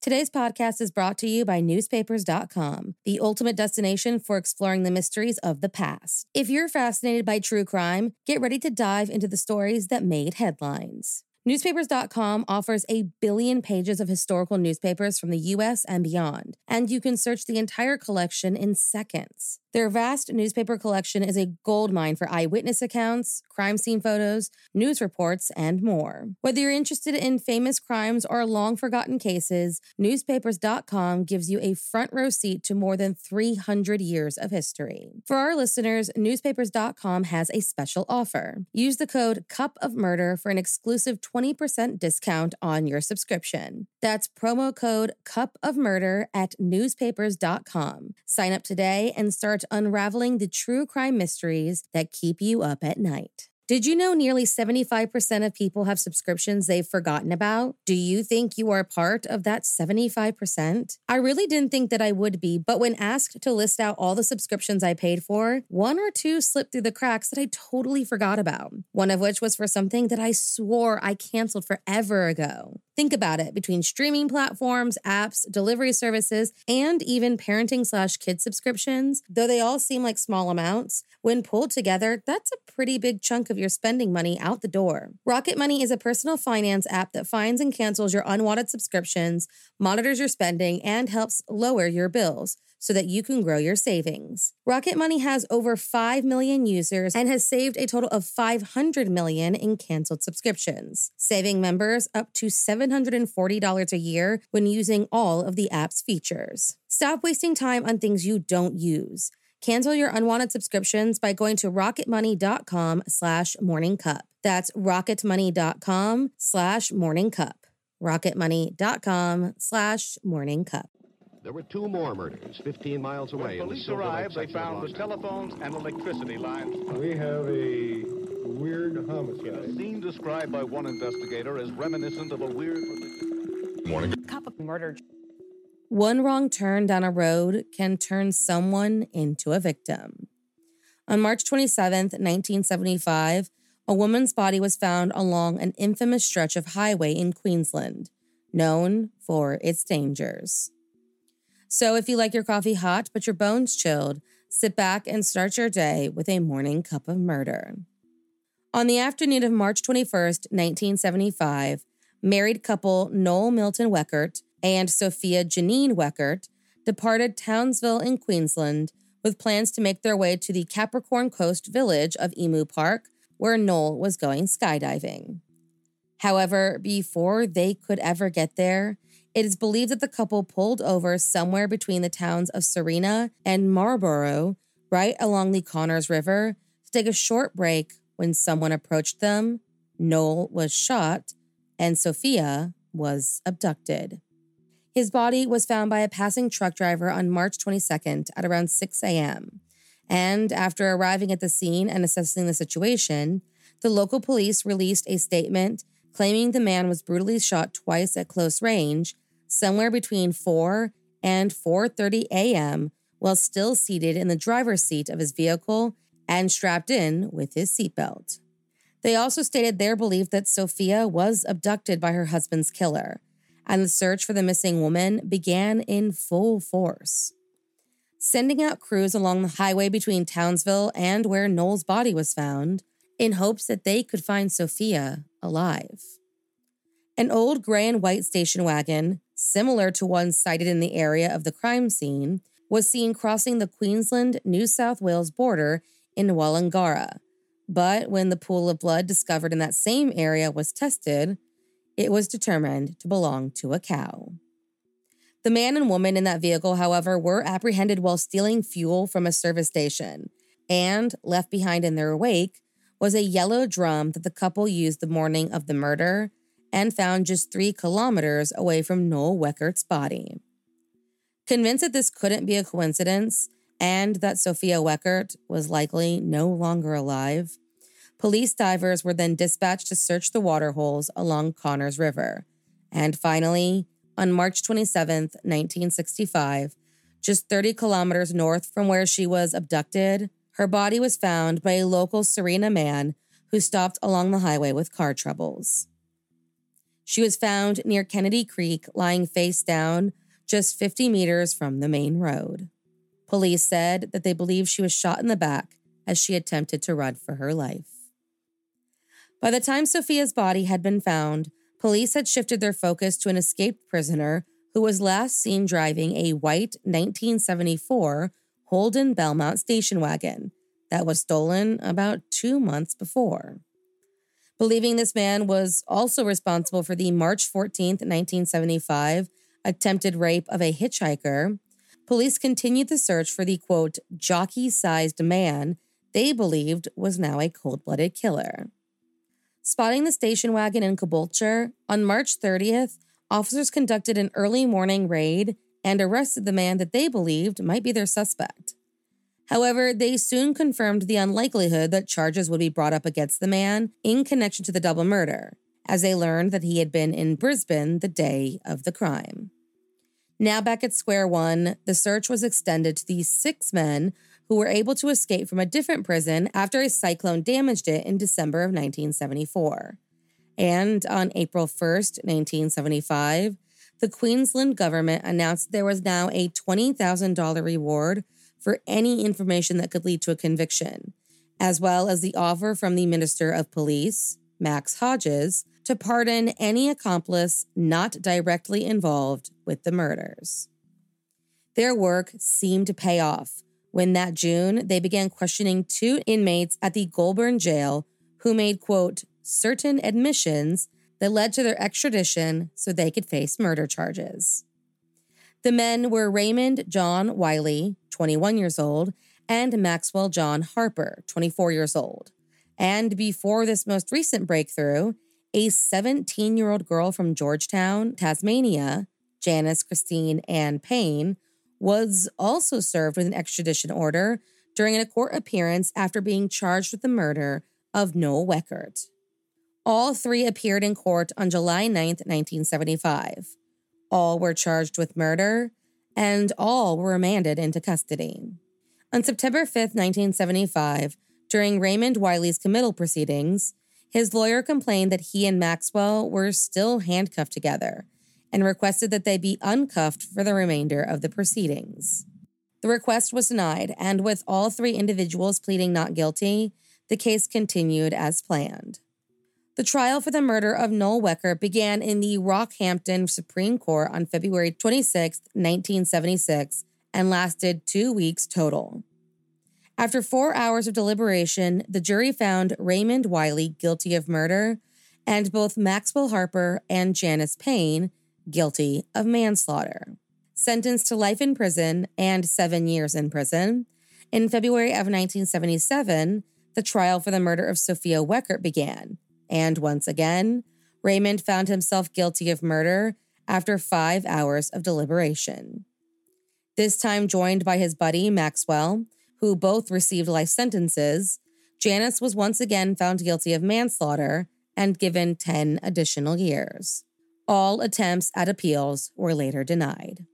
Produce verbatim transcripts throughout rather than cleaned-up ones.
Today's podcast is brought to you by newspapers dot com, the ultimate destination for exploring the mysteries of the past. If you're fascinated by true crime, get ready to dive into the stories that made headlines. newspapers dot com offers a billion pages of historical newspapers from the U S and beyond, and you can search the entire collection in seconds. Their vast newspaper collection is a goldmine for eyewitness accounts, crime scene photos, news reports, and more. Whether you're interested in famous crimes or long-forgotten cases, newspapers dot com gives you a front row seat to more than three hundred years of history. For our listeners, newspapers dot com has a special offer. Use the code Cup of Murder for an exclusive twenty percent discount on your subscription. That's promo code Cup of Murder at newspapers dot com. Sign up today and start unraveling the true crime mysteries that keep you up at night. Did you know nearly seventy-five percent of people have subscriptions they've forgotten about? Do you think you are part of that seventy-five percent? I really didn't think that I would be, but when asked to list out all the subscriptions I paid for, one or two slipped through the cracks that I totally forgot about. One of which was for something that I swore I canceled forever ago. Think about it. Between streaming platforms, apps, delivery services, and even parenting slash kid subscriptions, though they all seem like small amounts, when pulled together, that's a pretty big chunk of your spending money out the door. Rocket Money is a personal finance app that finds and cancels your unwanted subscriptions, monitors your spending, and helps lower your bills so that you can grow your savings. Rocket Money has over five million users and has saved a total of five hundred million in canceled subscriptions, saving members up to seven hundred forty dollars a year when using all of the app's features. Stop wasting time on things you don't use. Cancel your unwanted subscriptions by going to rocketmoney.com slash morningcup. That's rocketmoney.com slash morningcup. rocketmoney.com slash morningcup. There were two more murders fifteen miles away. When police arrived, they found the telephones and electricity lines. We have a weird homicide. A scene described by one investigator as reminiscent of a weird... Morning. Cup of murder. One wrong turn down a road can turn someone into a victim. On March twenty-seventh, nineteen seventy-five, a woman's body was found along an infamous stretch of highway in Queensland, known for its dangers. So if you like your coffee hot but your bones chilled, sit back and start your day with a morning cup of murder. On the afternoon of March twenty-first, nineteen seventy-five, married couple Noel Milton Weckert and Sophia Janine Weckert departed Townsville in Queensland with plans to make their way to the Capricorn Coast village of Emu Park, where Noel was going skydiving. However, before they could ever get there, it is believed that the couple pulled over somewhere between the towns of Serena and Marlborough, right along the Connors River, to take a short break when someone approached them, Noel was shot, and Sophia was abducted. His body was found by a passing truck driver on March twenty-second at around six a.m., and after arriving at the scene and assessing the situation, the local police released a statement claiming the man was brutally shot twice at close range, somewhere between four and four thirty a.m., while still seated in the driver's seat of his vehicle and strapped in with his seatbelt. They also stated their belief that Sophia was abducted by her husband's killer, and the search for the missing woman began in full force. Sending out crews along the highway between Townsville and where Noel's body was found, in hopes that they could find Sophia alive. An old gray and white station wagon, similar to one sighted in the area of the crime scene, was seen crossing the Queensland-New South Wales border in Wollongara. But when the pool of blood discovered in that same area was tested, it was determined to belong to a cow. The man and woman in that vehicle, however, were apprehended while stealing fuel from a service station, and left behind in their wake was a yellow drum that the couple used the morning of the murder and found just three kilometers away from Noel Weckert's body. Convinced that this couldn't be a coincidence and that Sophia Weckert was likely no longer alive, police divers were then dispatched to search the waterholes along Connors River. And finally, on March twenty-seventh, nineteen sixty-five, just thirty kilometers north from where she was abducted, her body was found by a local Serena man who stopped along the highway with car troubles. She was found near Kennedy Creek, lying face down, just fifty meters from the main road. Police said that they believe she was shot in the back as she attempted to run for her life. By the time Sophia's body had been found, police had shifted their focus to an escaped prisoner who was last seen driving a white nineteen seventy-four Holden Belmont station wagon that was stolen about two months before. Believing this man was also responsible for the March fourteenth, nineteen seventy-five attempted rape of a hitchhiker, police continued the search for the, quote, jockey-sized man they believed was now a cold-blooded killer. Spotting the station wagon in Caboolture, on March thirtieth, officers conducted an early morning raid and arrested the man that they believed might be their suspect. However, they soon confirmed the unlikelihood that charges would be brought up against the man in connection to the double murder, as they learned that he had been in Brisbane the day of the crime. Now back at square one, the search was extended to the six men who were able to escape from a different prison after a cyclone damaged it in December of nineteen seventy-four. And on April first, nineteen seventy-five, the Queensland government announced there was now a twenty thousand dollars reward for any information that could lead to a conviction, as well as the offer from the Minister of Police, Max Hodges, to pardon any accomplice not directly involved with the murders. Their work seemed to pay off when that June they began questioning two inmates at the Goulburn jail who made, quote, certain admissions that led to their extradition so they could face murder charges. The men were Raymond John Wiley, twenty-one years old, and Maxwell John Harper, twenty-four years old. And before this most recent breakthrough, a seventeen-year-old girl from Georgetown, Tasmania, Janice Christine Ann Payne, was also served with an extradition order during a court appearance after being charged with the murder of Noel Weckert. All three appeared in court on July ninth, nineteen seventy-five. All were charged with murder, and all were remanded into custody. On September fifth, nineteen seventy-five, during Raymond Wiley's committal proceedings, his lawyer complained that he and Maxwell were still handcuffed together and requested that they be uncuffed for the remainder of the proceedings. The request was denied, and with all three individuals pleading not guilty, the case continued as planned. The trial for the murder of Noel Weckert began in the Rockhampton Supreme Court on February twenty-sixth, nineteen seventy-six, and lasted two weeks total. After four hours of deliberation, the jury found Raymond Wiley guilty of murder and both Maxwell Harper and Janice Payne guilty of manslaughter. Sentenced to life in prison and seven years in prison, in February of nineteen seventy-seven, the trial for the murder of Sophia Weckert began, and once again, Raymond found himself guilty of murder after five hours of deliberation. This time joined by his buddy Maxwell, who both received life sentences, Janice was once again found guilty of manslaughter and given ten additional years. All attempts at appeals were later denied.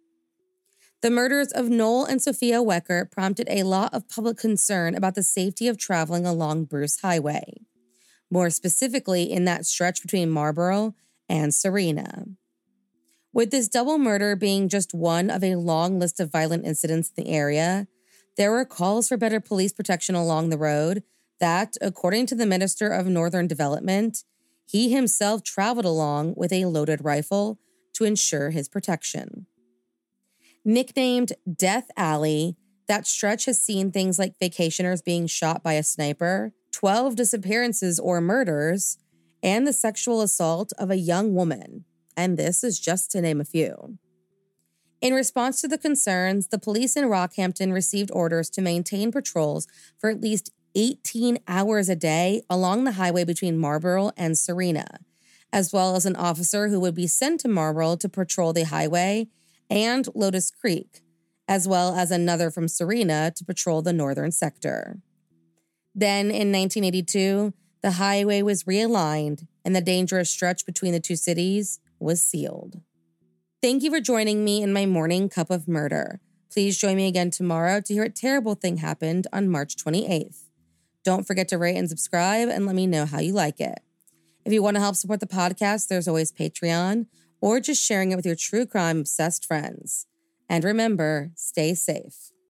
The murders of Noel and Sophia Weckert prompted a lot of public concern about the safety of traveling along Bruce Highway, more specifically in that stretch between Marlborough and Sarina. With this double murder being just one of a long list of violent incidents in the area, there were calls for better police protection along the road that, according to the Minister of Northern Development, he himself traveled along with a loaded rifle to ensure his protection. Nicknamed Death Alley, that stretch has seen things like vacationers being shot by a sniper, twelve disappearances or murders, and the sexual assault of a young woman, and this is just to name a few. In response to the concerns, the police in Rockhampton received orders to maintain patrols for at least eighteen hours a day along the highway between Marlborough and Sarina, as well as an officer who would be sent to Marlborough to patrol the highway and Lotus Creek, as well as another from Sarina to patrol the northern sector. Then, in nineteen eighty-two, the highway was realigned and the dangerous stretch between the two cities was sealed. Thank you for joining me in my morning cup of murder. Please join me again tomorrow to hear what terrible thing happened on March twenty-eighth. Don't forget to rate and subscribe and let me know how you like it. If you want to help support the podcast, there's always Patreon or just sharing it with your true crime obsessed friends. And remember, stay safe.